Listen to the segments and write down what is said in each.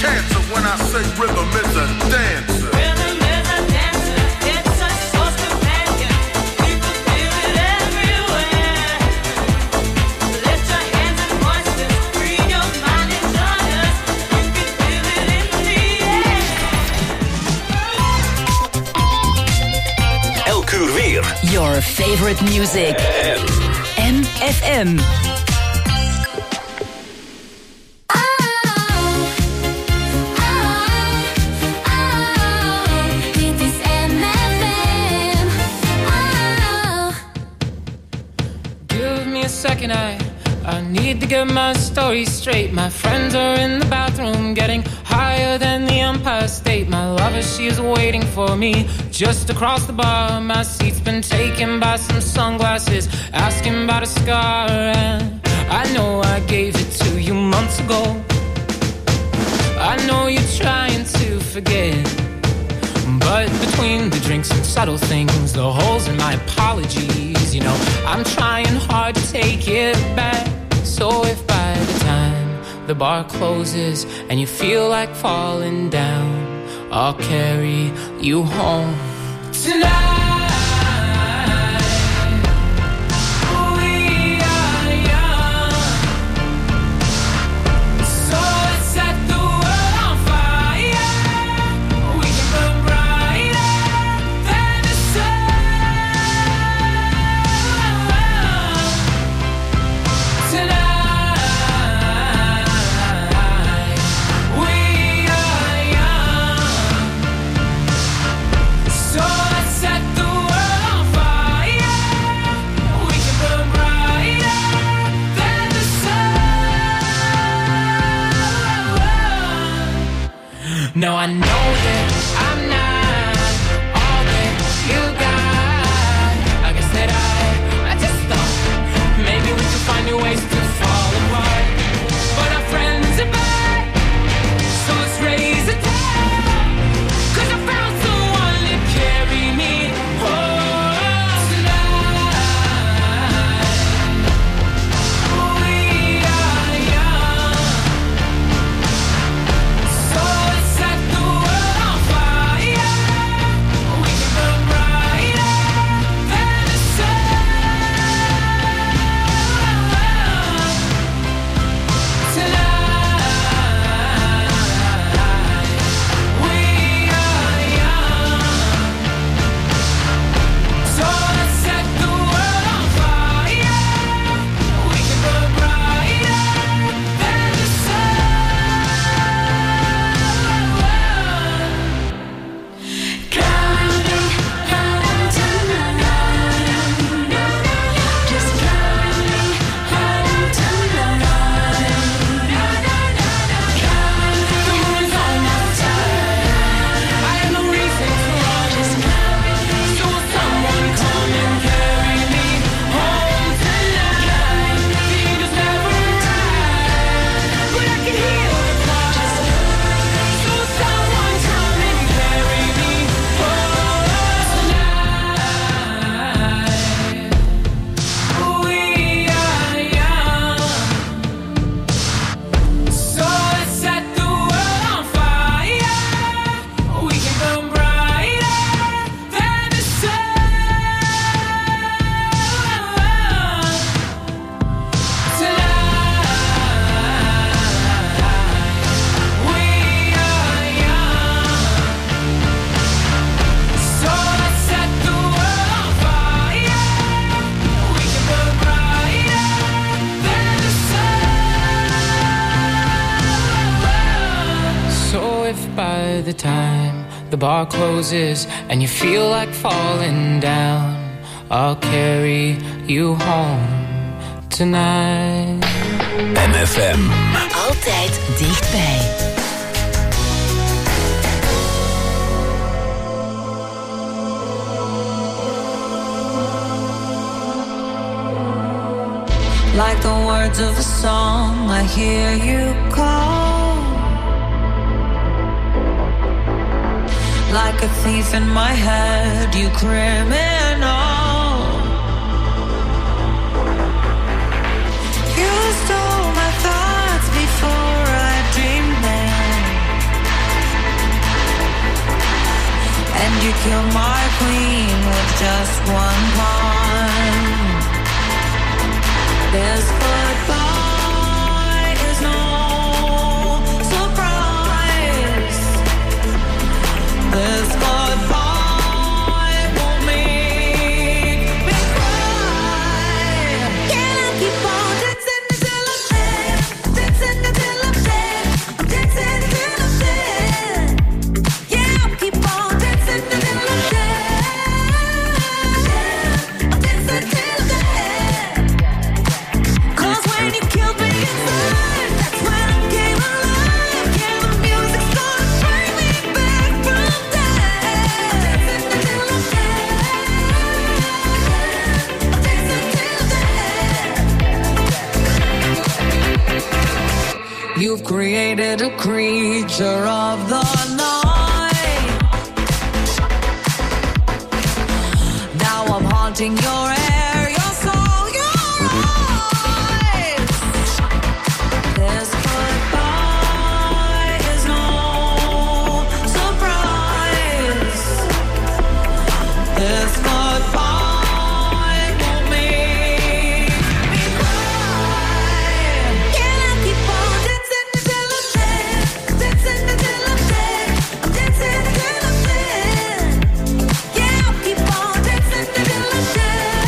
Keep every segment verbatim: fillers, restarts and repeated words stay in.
cancer when I say rhythm is a dancer. Rhythm is a dancer, it's a source companion. People feel it everywhere. Lift your hands and voices, free your mind and join us. You can feel it in the air. Elk uur weer. Your favorite music. M F M. Second, I, I need to get my story straight. My friends are in the bathroom getting higher than the Empire State. My lover, she is waiting for me just across the bar. My seat's been taken by some sunglasses, asking about a scar. And I know I gave it to you months ago. I know you're trying to forget, but between the drinks and subtle things, the holes in my apologies, you know, I'm trying hard to take it back. So if by the time the bar closes and you feel like falling down, I'll carry you home tonight. No, I know that I'm not all that you got. I guess that I, I just thought maybe we could find new ways to fall apart. But our friends are back, so let's raise a toast. 'Cause I found someone to carry me home tonight. We are young, so let's set the world on fire. We can burn brighter than the sun tonight. We are young, so let's set the world on fire. We can burn brighter than the sun. Carry home tonight. Just carry home tonight. The moon is on my side. I have no reason to run. So will someone come and carry me home tonight? The angels never arrive, but I can hear the choir. So will someone come and carry me home tonight? We are young, so let's set the world on fire. We can burn brighter than the sun tonight. We are young, so let's set the world on fire. We can burn brighter than the sun. So if by the time the bar closes and you feel like falling down, I'll carry you home tonight. M F M. Altijd dichtbij. Like the words of a song, I hear you call. Like a thief in my head, you criminal. You stole my thoughts before I dreamed them. kill my queen with just one pawn. This goodbye is no surprise. This goodbye won't make me cry. Can I keep on dancing until I'm dead? Dancing until I'm dead. I'm dancing until I'm dead. Yeah, I'll keep on dancing until I'm dead. I'm dancing till I'm dead. 'Cause when you killed me inside, that's when I came alive. Yeah, the music's gonna bring me back from death. Dancing until I'm dead. I'm dancing till dead. You've created a creature of the night. Now I'm haunting your air, your soul, your eyes. This goodbye is no surprise. This goodbye won't make me cry. Can I keep on dancing until I'm dead? Dancing until I'm dead. I'm dancing until I'm dead. Yeah, I'll keep on dancing until I'm dead.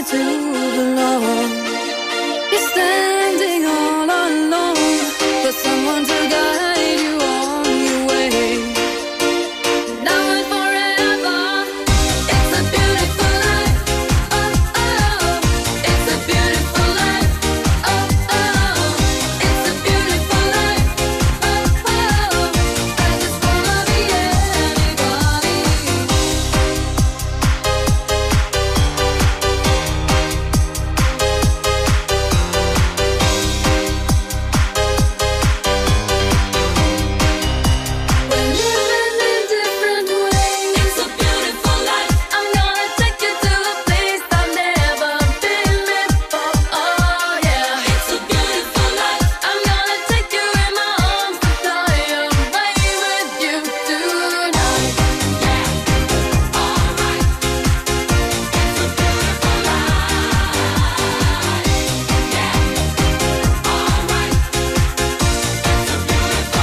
to belong. You're standing all alone, for someone to guide you on your way. Now and forever, it's a beautiful life. Oh oh, it's a beautiful life. Oh oh, it's a beautiful life. Oh oh, I just wanna be anybody. We're living in different ways. It's a beautiful life. I'm gonna take you to a place I've never been before. Oh yeah, it's a beautiful life. I'm gonna take you in my arms to fly away with you tonight. Yeah, alright. It's a beautiful life. Yeah, alright. It's a beautiful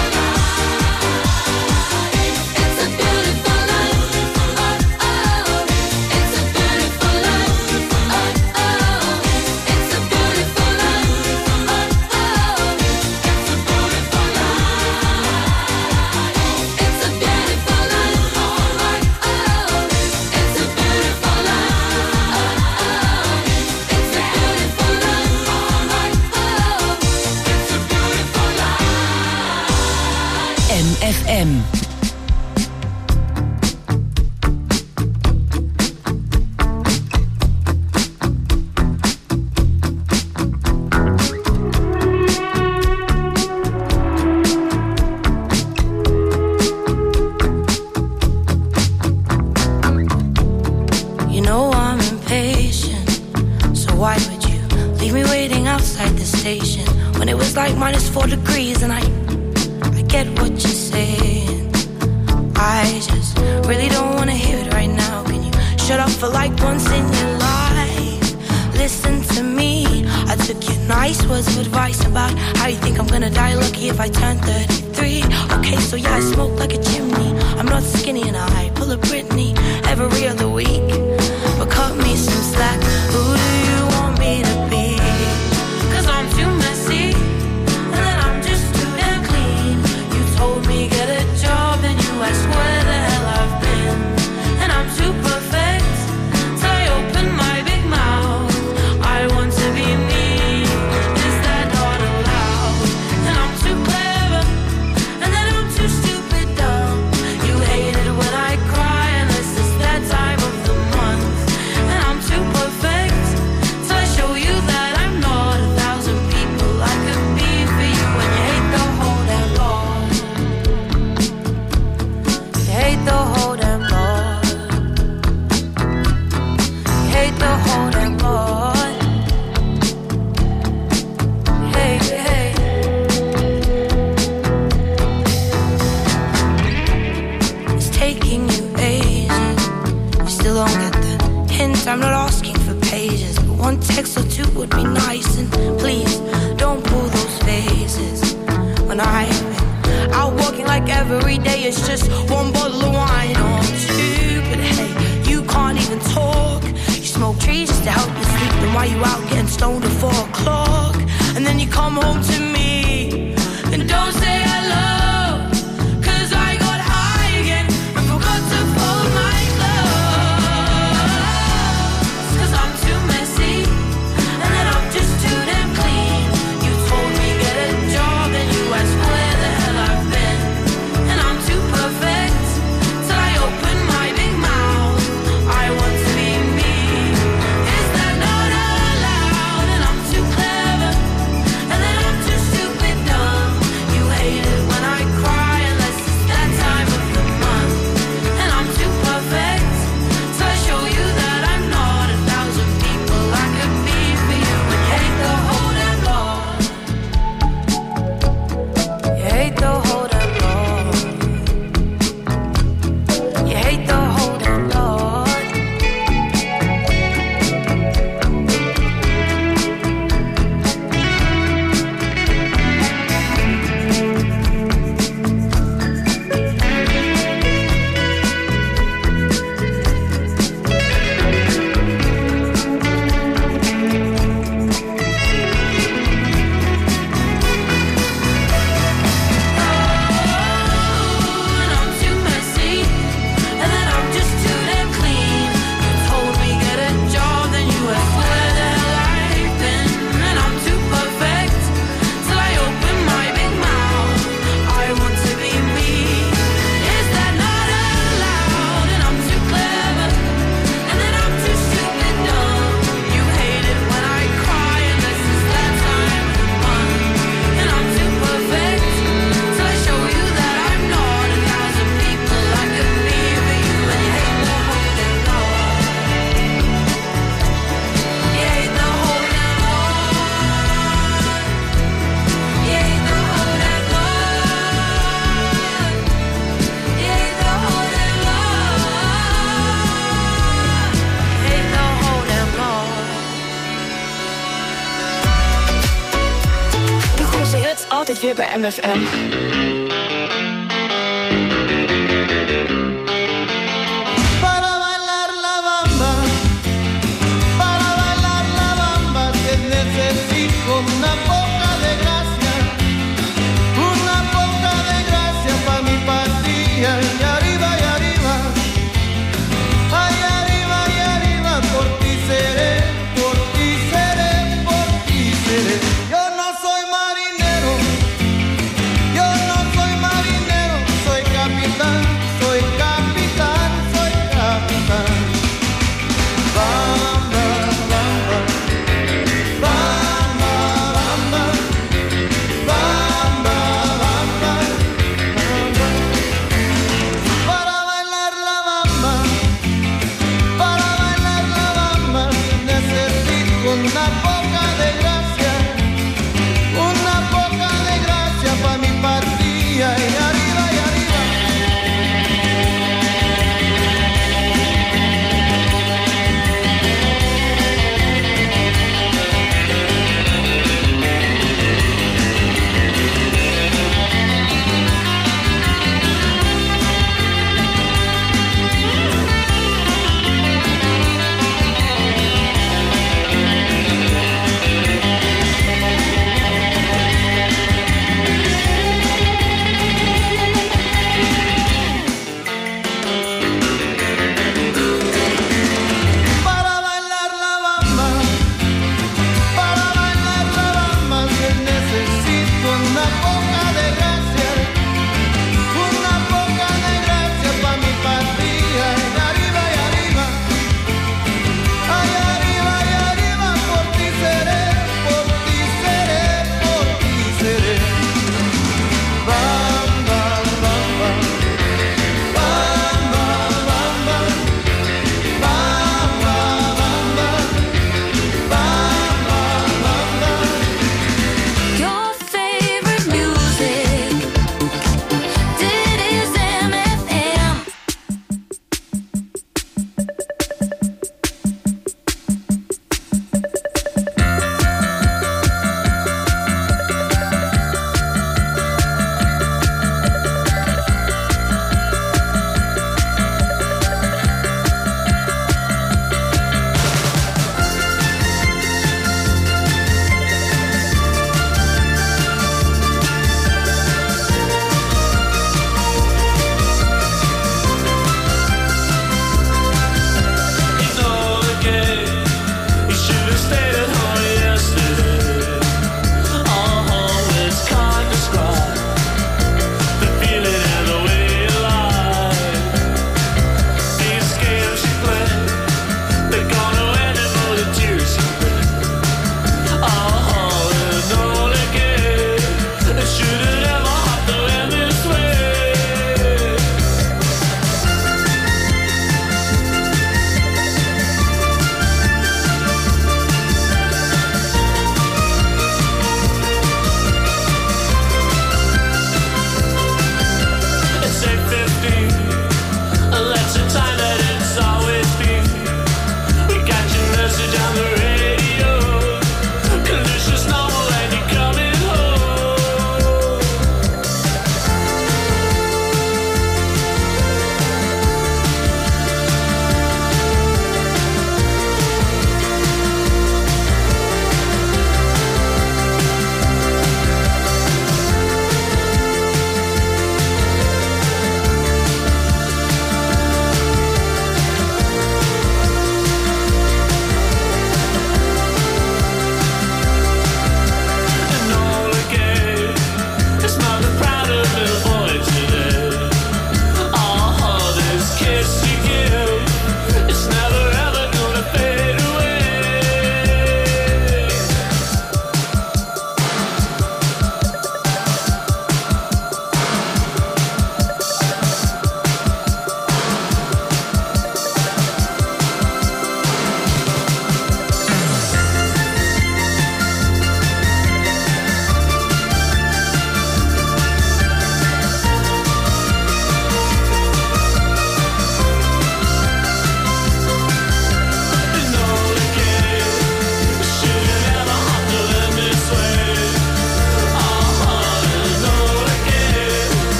life. It's a beautiful life. Oh oh, it's a beautiful life. Oh oh, it's a beautiful life. Oh oh, it's a beautiful life. It's a beautiful life. Alright. Oh, it's a beautiful life. Oh oh, it's a beautiful life. Alright. Oh, it's a beautiful life. M F M. You know I'm impatient, so why would you leave me waiting outside the station when it was like minus four degrees? And I, I get what you're saying. I just really don't wanna hear it right now. Can you shut up for like once in your life? Listen to me. I took your nice words of advice about how you think I'm gonna die lucky if I turn thirty-three. Okay, so yeah, I smoke like a chimney. I'm not skinny and I pull a Britney every other week. But cut me some slack. Who do you want me to be? 'Cause I'm too messy, and then I'm just too damn clean. You told me get a job, and you asked where the hell I've been. And I'm too perfect, till I open my big mouth. I want to be me, is that not allowed? And I'm too clever, and then I'm too stupid dumb. You hate it when I cry, unless it's that time of the month. And I'm too perfect, till I show you that I'm not a thousand people I could be for you. And you hate the whole damn lot. You hate the whole damn lot. You hate the whole damn lot. Hey, hey. It's taking you ages. You still don't get the hint. I'm not asking for pages, but one text or two would be nice. And please don't pull those faces when I've been out walking like every day. It's just one bottle of wine or two. But hey, you can't even talk. You smoke trees just to help you sleep. Then why you out getting stoned at four o'clock? And then you come home to me and don't say hello. 'Cause I got high again and forgot to fold my clothes. 'Cause I'm too messy, and then I'm just too damn clean. You told me get a job, and you asked where the hell I've been. And I'm too perfect, till I open my big mouth. I want to be me, is that not allowed? And I'm too clever, and then I'm too stupid dumb. You hate zit weer bij M F M. Una poca de gracia, una poca de gracia pa' mi patria. Y arriba, y arriba, ay, arriba, y arriba, por ti seré, por ti seré, por ti seré. Yo no soy marinero, yo no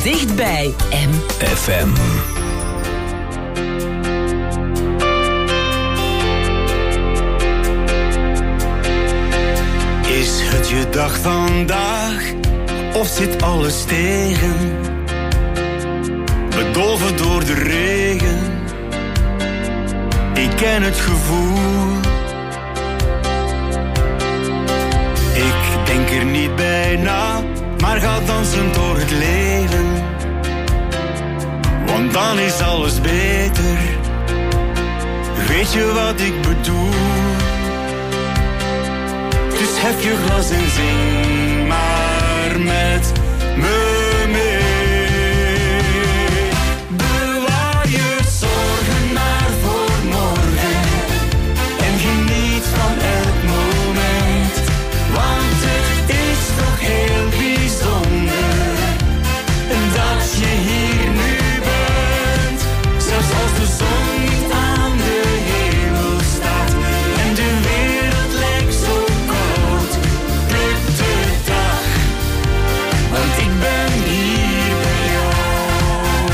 Dichtbij M F M. Is het je dag vandaag, of zit alles tegen? Bedolven door de regen, ik ken het gevoel. Ik denk er niet bij na, maar ga dansend door het leven. Want dan is alles beter, weet je wat ik bedoel? Dus hef je glas en zing maar met me mee. Bewaar je zorgen maar voor morgen en geniet van elk moment. Want het is toch heel bijzonder dat je hier nu bent. Zelfs als de zon niet aan de hemel staat en de wereld lijkt zo koud, pluk de dag, want ik ben hier bij jou.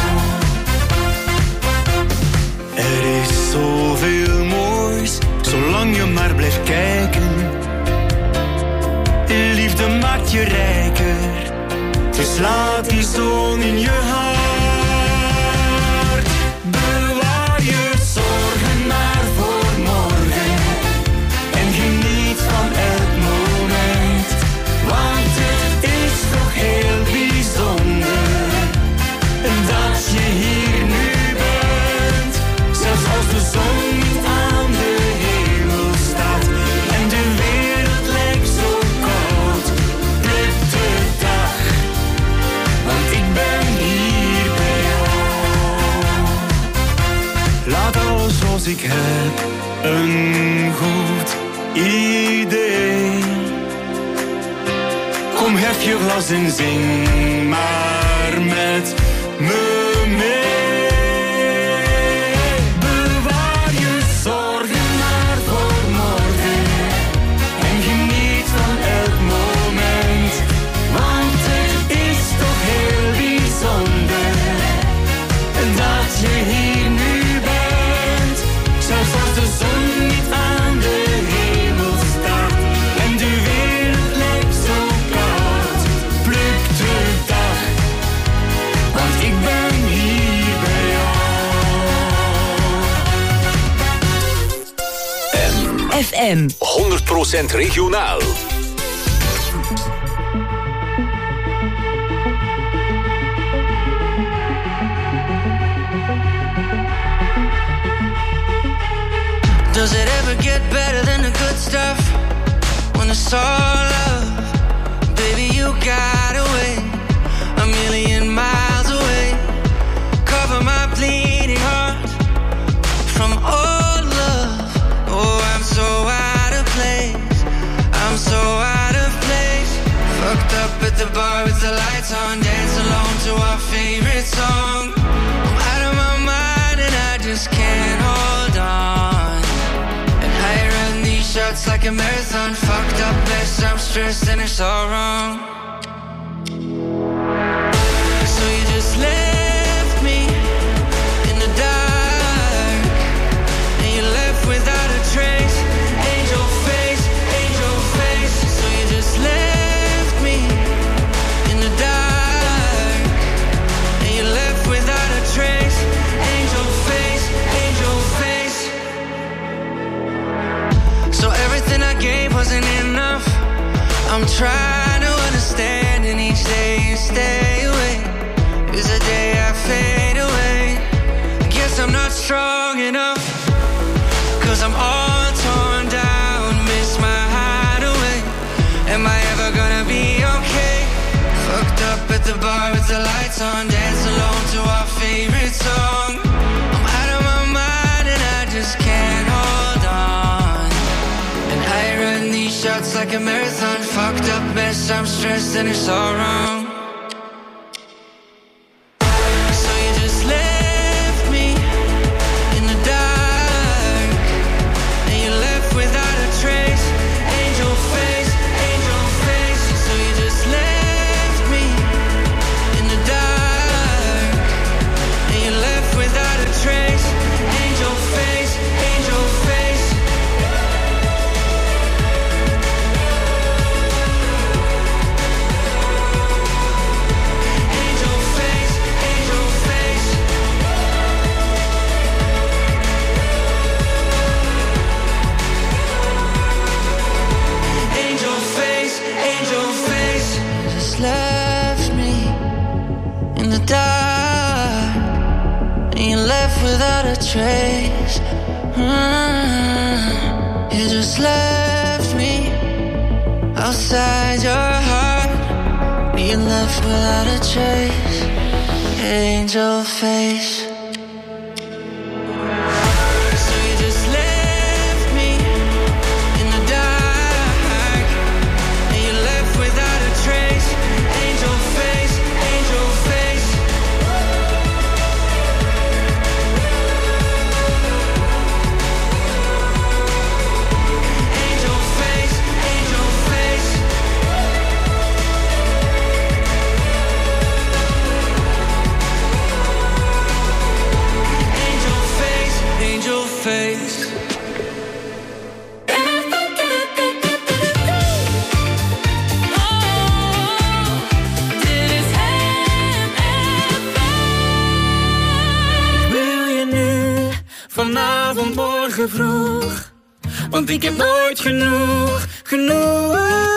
Er is zoveel moois, zolang je maar blijft kijken. Liefde maakt je rijker, dus laat die zon in je hart. Bewaar je zorgen maar voor morgen en geniet van elk moment. Want het is toch heel bijzonder dat je hier nu bent. Zelfs als de zon niet aan de hemel staat en de wereld lijkt zo koud, pluk de dag, want ik ben hier bij jou. Laat alles zoals ik heb een goed idee. Kom, hef je glas en zing maar met me mee. Bewaar je zorgen maar voor morgen en geniet van elk moment. Want het is toch heel bijzonder dat je hier nu bent. Zelfs als de zon niet aan de hemel staat en de wereld lijkt zo koud, pluk de dag, want ik ben hier bij jou. F M. honderd procent regionaal. Does it ever get better than the good stuff? When it's all love, baby, you got away a million miles away. Cover my bleeding heart from all love. Oh, I'm so out of place, I'm so out of place. Fucked up at the bar with the lights on, dance alone to our favorite song. I'm out of my mind and I just can't hold on. I run these shots like a marathon. Fucked up best, I'm stressed and it's all wrong. So you just left me in the dark, and you left without a trace. Angel face, angel face. So you just left me in the dark, and you left without a trace. Angel face, angel face. So everything I gave wasn't enough. I'm trying to understand, and each day you stay away is a day I fade away. I guess I'm not strong enough, cause I'm all torn down, miss my hideaway. Am I ever gonna be okay? Fucked up at the bar with the lights on, dance alone to our favorite song. I'm out of my mind and I just can't hold on. I run these shots like a marathon. Fucked up mess, I'm stressed and it's all wrong. So you just left me in the dark, and you left without a trace. Angel face, angel face. So you just left me in the dark, left me in the dark, and you left without a trace. Mm, you just left me outside your heart, you left without a trace. Angel face. Vanavond, morgen vroeg, want ik heb nooit genoeg, genoeg.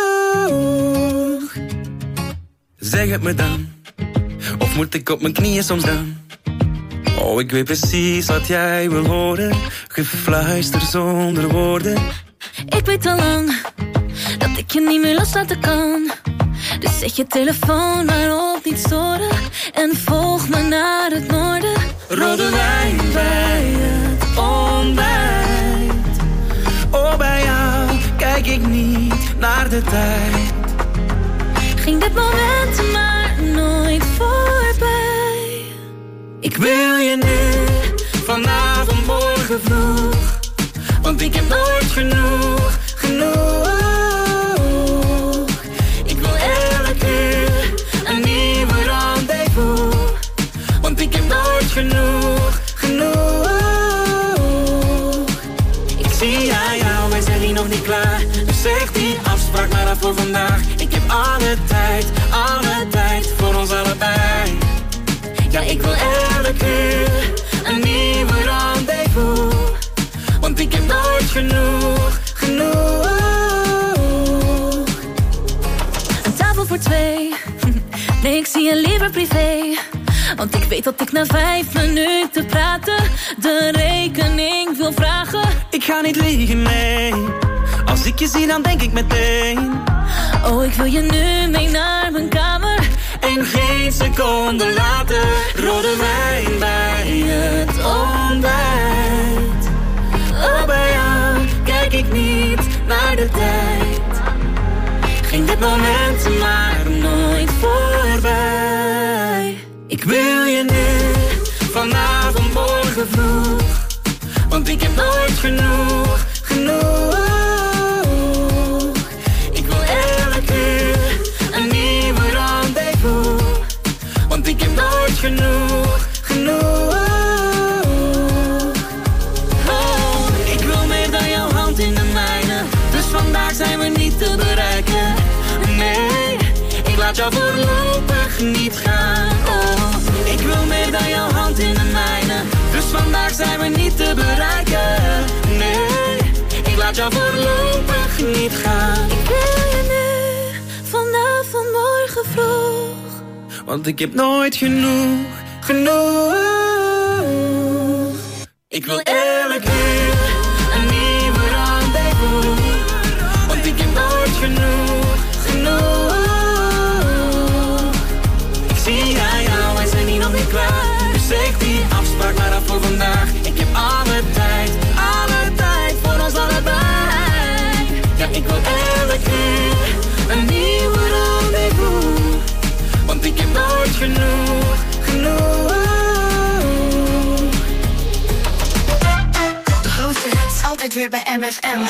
Zeg het me dan, of moet ik op mijn knieën soms dan? Oh, ik weet precies wat jij wil horen, gefluister zonder woorden. Ik weet al lang dat ik je niet meer loslaten kan. Dus zet je telefoon maar op niet storen en volg me naar het noorden. Rode wijn bij het ontbijt. Oh, bij jou kijk ik niet naar de tijd. Ging dit moment maar nooit voorbij. Ik wil je nu, vanavond, morgen vroeg, want ik heb nooit genoeg, genoeg. Ik wil elke uur een nieuwe rendezvous, want ik heb nooit genoeg, genoeg. Ik zie aan jou, wij zijn hier nog niet klaar. Dus zeg die afspraak maar af voor vandaag. Ik heb alle tijd, alle tijd voor ons allebei. Ja, ik wil elke uur een nieuwe rendezvous, want ik heb nooit genoeg, genoeg. Een tafel voor twee, nee ik zie je liever privé. Want ik weet dat ik na vijf minuten praten de rekening wil vragen. Ik ga niet liegen, nee. Als ik je zie dan denk ik meteen. Oh, ik wil je nu mee naar mijn kamer. En geen seconde later, rode wijn bij het ontbijt. Oh, bij jou kijk ik niet naar de tijd. Ging dit moment maar nooit voorbij. Ik wil je nu, vanavond, morgen vroeg, want ik heb nooit genoeg, genoeg. Ik wil elke uur een nieuwe rendezvous, want ik heb nooit genoeg, genoeg. Oh, ik wil meer dan jouw hand in de mijne, dus vandaag zijn we niet te bereiken. Nee, ik laat jou voorlopig niet gaan. Oh, ik wil meer dan jouw hand in de mijne, dus vandaag zijn we niet te bereiken. Nee, ik laat jou voorlopig niet gaan. Ik wil je nu, vanavond, morgen vroeg, want ik heb nooit genoeg, genoeg. Ik wil elke uur een nieuwe rendezvous, want ik heb nooit genoeg, genoeg. Ik zie aan jou, wij zijn hier nog niet klaar. Dus zeg die afspraak maar af voor vandaag. Ik heb alle tijd, alle tijd voor ons allebei. Ja, ik wil elke uur een nieuwe rendezvous, want ik heb nooit genoeg, genoeg. De grootste hits altijd weer bij M F M.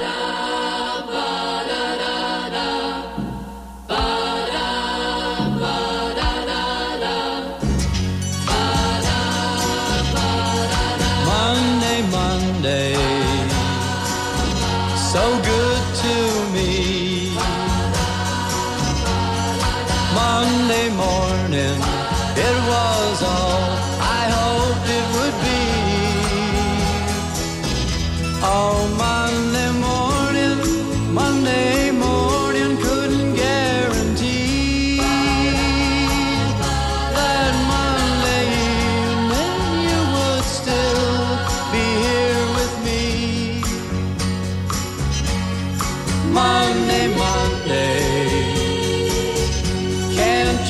Monday, Monday, so good to me. Monday morning, it was all I hoped it would be. Oh, Monday morning, Monday morning, couldn't guarantee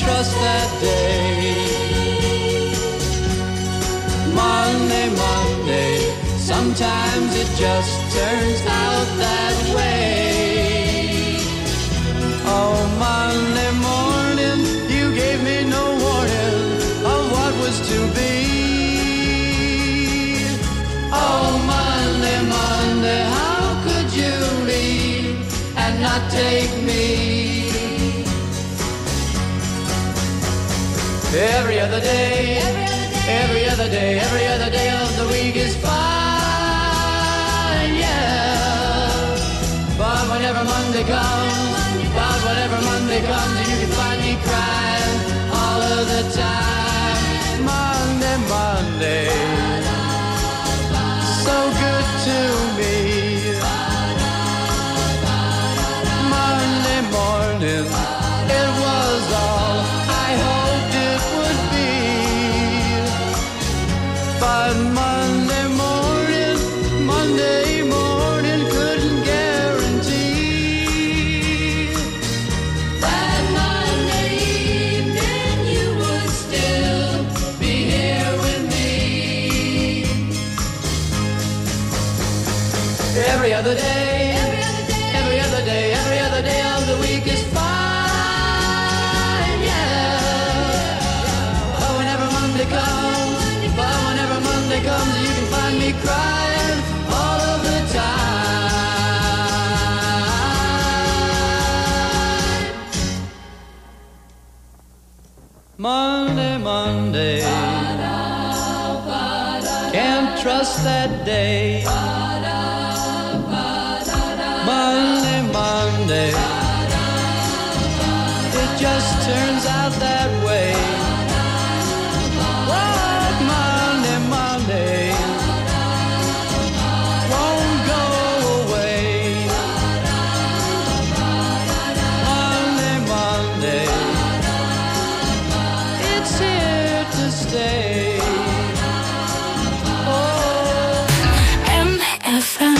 trust that day. Monday, Monday, sometimes it just turns out that way. Oh, Monday morning, you gave me no warning of what was to be. Oh, Monday, Monday, how could you leave and not take me? Every other day, every other day, every other day of the week is fine, yeah. But whenever Monday comes, but whenever Monday comes, you can find me crying all of the time. Monday, Monday, so good to me. Monday morning, it was all I hoped it would be. But Monday morning, Monday morning couldn't guarantee that Monday evening you would still be here with me. Every other day, every other day, every other day of the week is fine, yeah. But whenever Monday comes, but whenever Monday comes, you can find me crying all of the time. Monday, Monday, can't trust that day. Monday, Monday, it just turns out that way. What Monday, Monday won't go away. Monday, Monday, it's here to stay. Oh, M F M.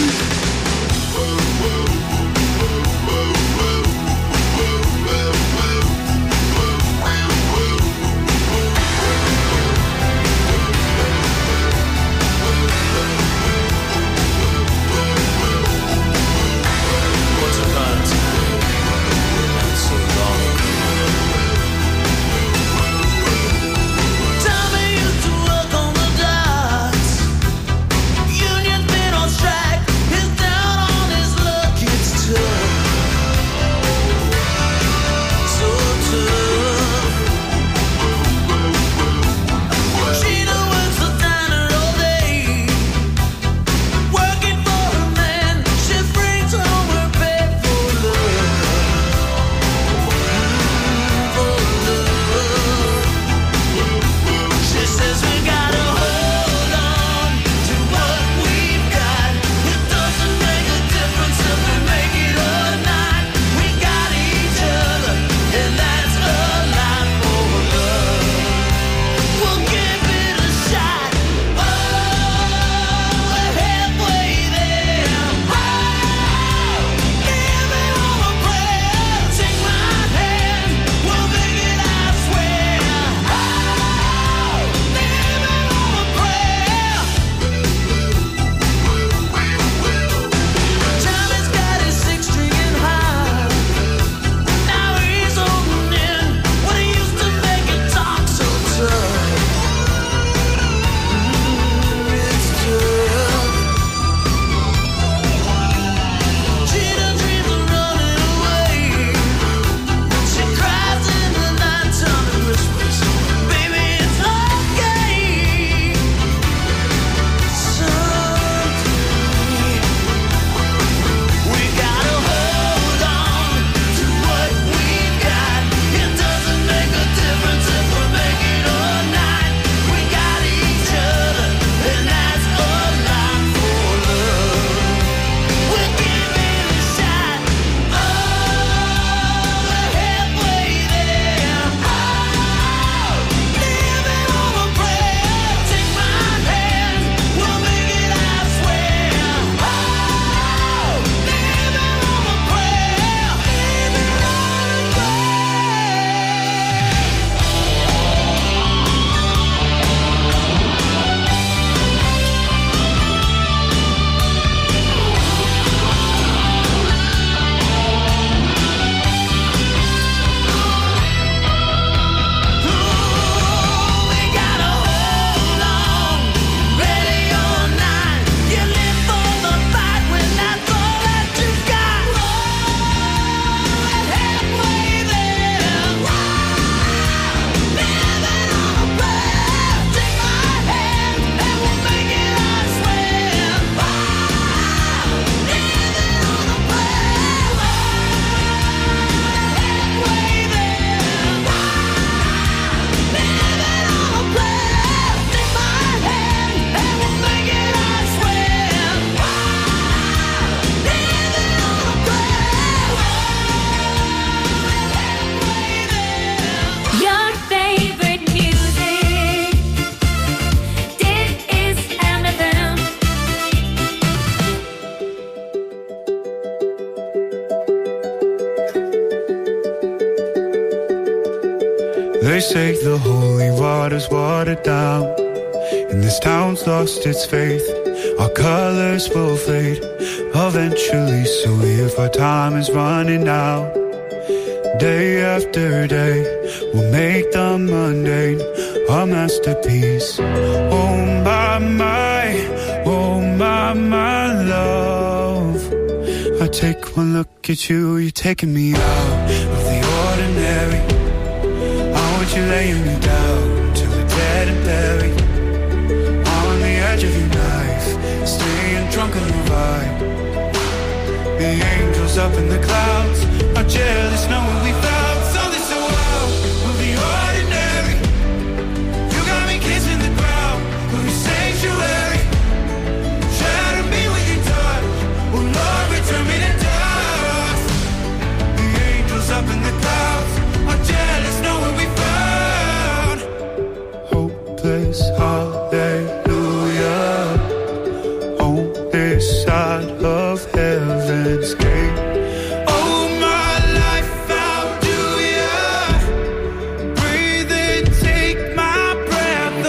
Tell me you do They say the holy water's watered down, and this town's lost its faith. Our colors will fade eventually, so if our time is running out, day after day, we'll make the mundane our masterpiece. Oh my, my, oh my, my love, I take one look at you, you're taking me out of the ordinary. How would you lay me down till we're dead and buried? On the edge of your knife, staying drunk on your vibe. The angels up in the clouds are jealous knowing we found something so wild. Of the ordinary, you got me kissing the ground of your sanctuary. Shatter me with your touch, oh Lord, return me to dust. The angels up in the clouds are jealous knowing we found hopeless hallelujah on this side of heaven's gate. Oh my life, how do ya breathe and take my breath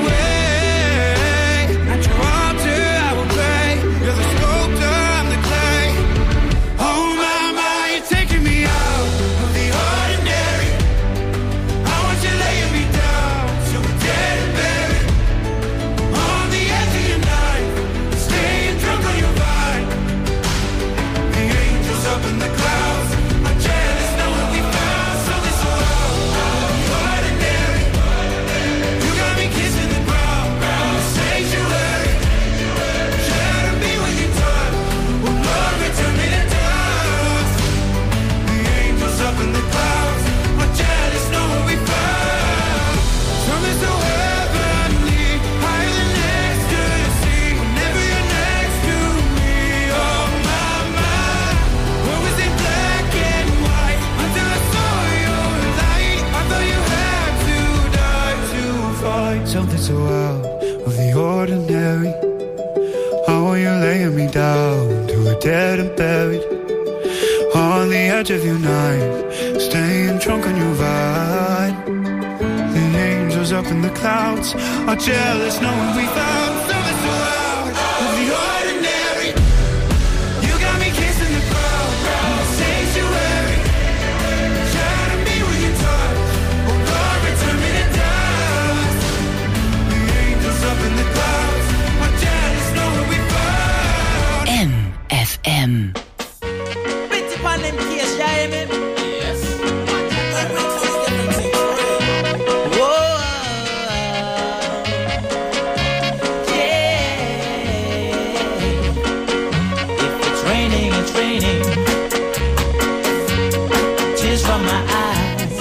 away? At your altar I will pray, you're the sculptor, I'm the clay. Oh my, my, you're taking me out of the ordinary. I want you laying me down till we're dead and buried. On the edge of your knife, staying drunk on your vine. The angels up in the clouds are jealous knowing we found something so ordinary. You got me kissing the ground, the sanctuary. Shatter me with your touch, oh Lord, return me to dust. The angels up in the clouds are jealous knowing we found something so heavenly, higher than ecstasy. Whenever you're next to me, oh my, my, what was it black and white until I saw your light? I thought you had to die to find something so out of the ordinary. How are you laying me down till we're dead and buried? On the edge of your knife, staying drunk on your vine. The angels up in the clouds are jealous knowing we found something so out of the ordinary. You got me kissing the ground, the sanctuary. Shatter me with your touch, oh Lord, return me to dust. The angels up in the clouds are jealous knowing we found M F M. Pretty pan them case, yeah, I mean. Yes. Whoa, yeah. If it's raining, it's raining. Tears from my eyes.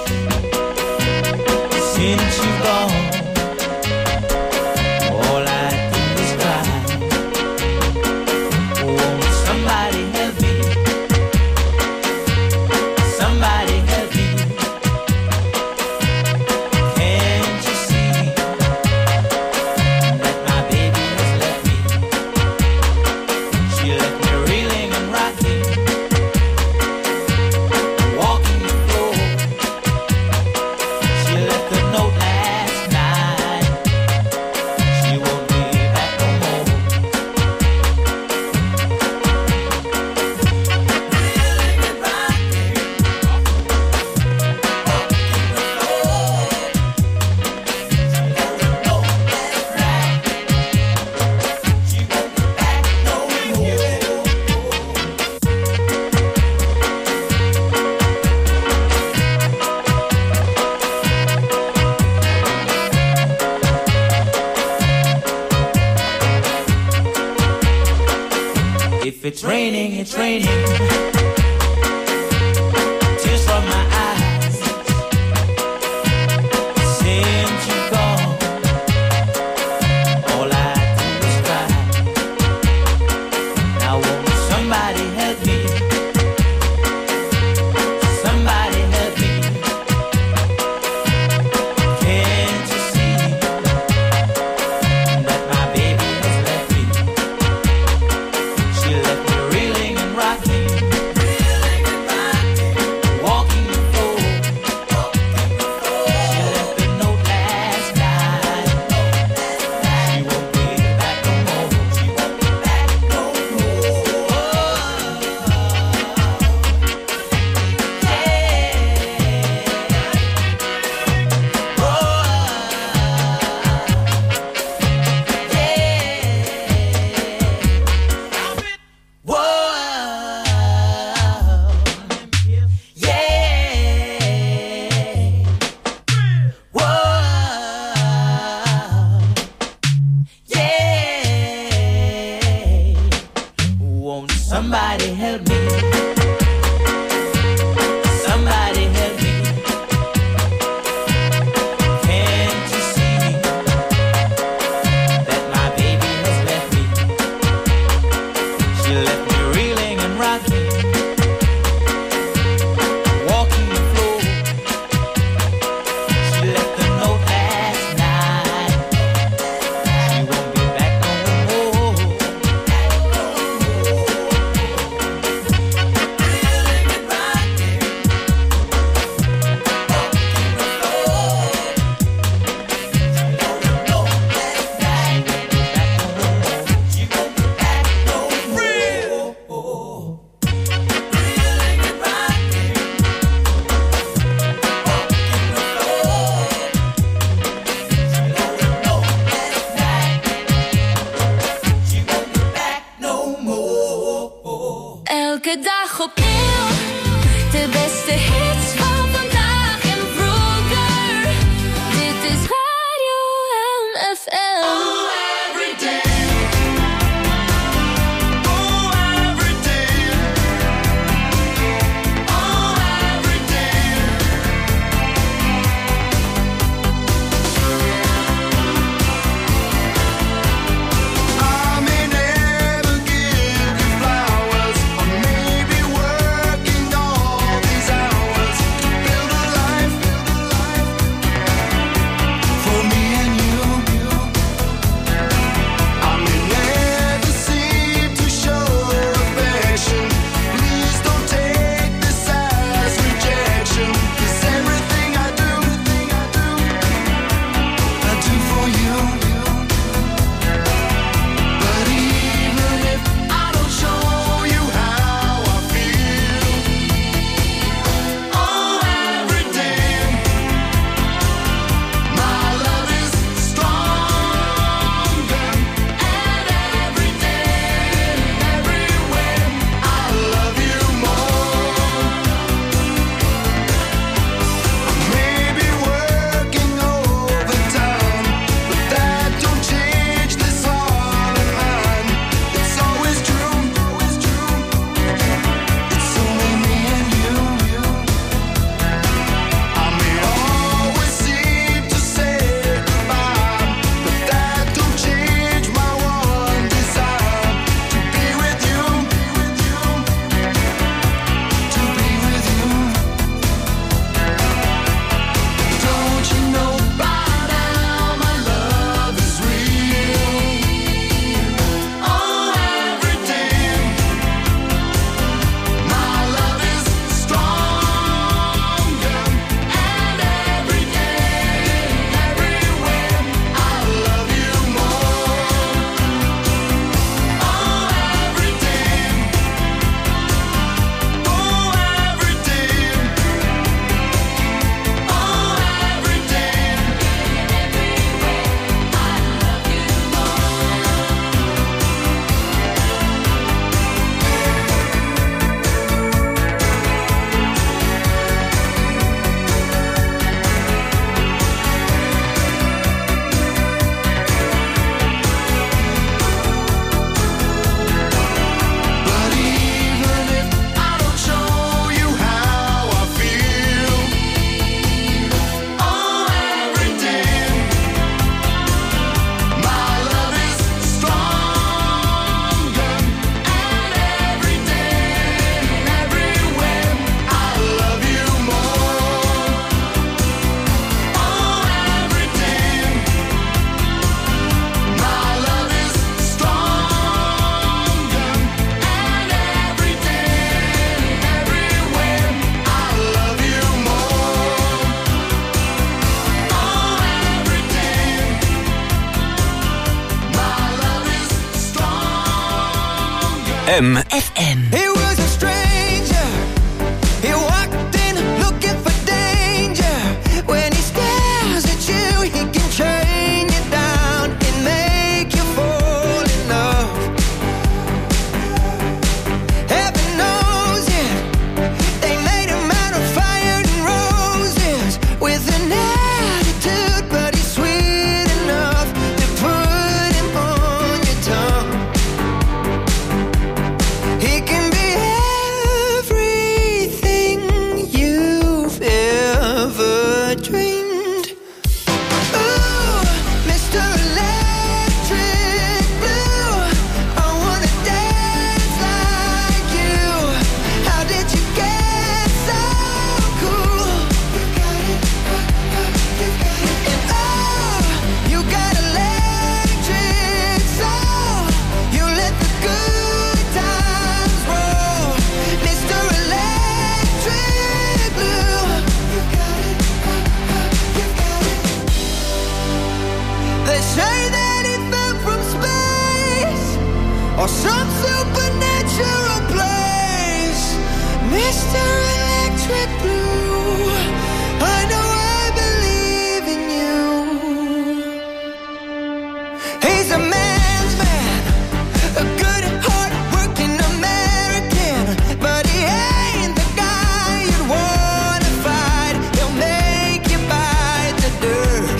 Since you've gone, all I do is cry. Won't somebody help me? Somebody help me. Can't you see that my baby has left me? She left me reeling and rocking, walking the floor. She left a note last night. She won't be back no more. Reeling and rocking, if it's raining, it's raining. Tears from my eyes. Since you've gone, all I do is cry. Now won't somebody help me? Somebody help me. Can't you see that my baby has left me? She left me reeling and rocking. M. F M. He was a stranger. He walked in looking for danger. When he stares at you, he can chain you down and make you fall in love. Heaven knows it. They made him out of fire and roses with an attitude, but he's sweet enough to put him on your tongue. He can be everything you've ever dreamed. Ooh, Mister Electric Blue, I wanna dance like you. How did you get so cool? You got it, you got it. And oh, you got electric soul. You let the good times roll, Mister Electric Blue. You got it, you got it. They say that he fell from space or some supernatural place, Mister Electric Blue. I know I believe in you. He's a man's man, a good, hard-working American, but he ain't the guy you'd wanna fight. He'll make you bite the dirt.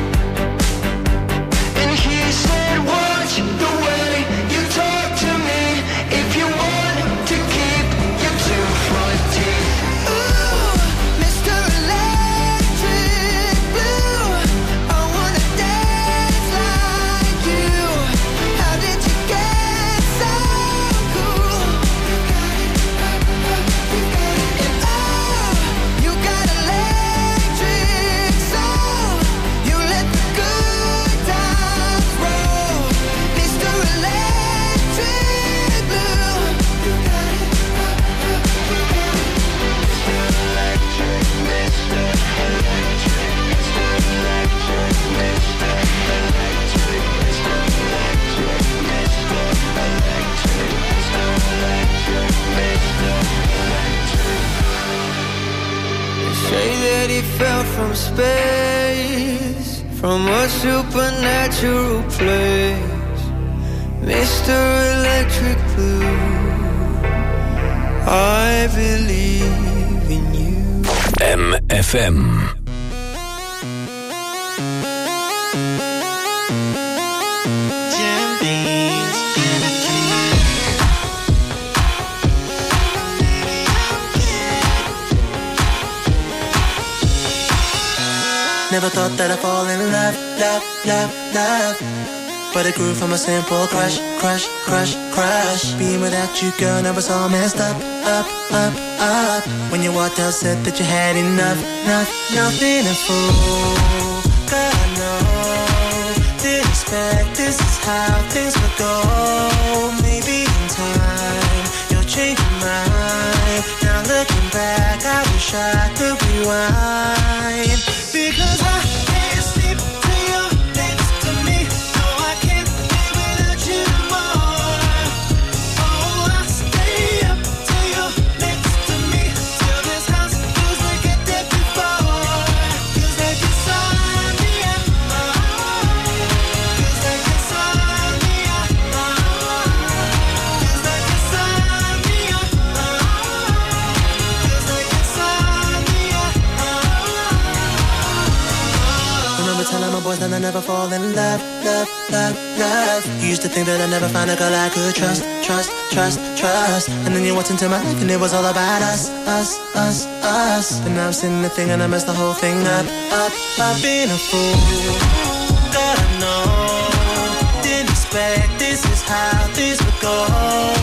And he said, watch the way you talk to me if you want to keep your two front teeth. Ooh, Mister Electric Blue, I wanna dance like you. How did you get so cool? You got it, you got it. And oh, you got electric soul. You let the good times roll, Mister Electric Blue. You got it, you got it. Mister Electric, Mister Electric, Mister Electric, Mister Electric, Mister Electric, Mister Electric, Mister Electric, Mister Electric. They say that he fell from space, from a supernatural place, Mister Electric Blue. I believe in you. M F M. Never thought that I'd fall in love, love, love, love. But it grew from a simple crush, crush, crush, crush. Being without you, girl, now it's all messed up, up, up, up. When you walked out, said that you had enough, enough, nothing to fool. God, I know, didn't expect this is how things would go. Maybe in time, you'll change your mind. Now looking back, I wish I could rewind. Because I can't sleep till you're next to me. No, I can't live without you no more. Oh, I stay up till you're next to me, till this house feels like it did before. Feels like insomnia. Feels like insomnia. Feels like insomnia. Feels like insomnia. Remember telling my boys that I never fall in love, love, love, love. You used to think that I'd never find a girl I could trust, trust, trust, trust. And then you walked into my life and it was all about us, us, us, us. But now I'm sitting there thinking I messed the whole thing up, up, up. Being a fool, God I know, didn't expect this is how things would go.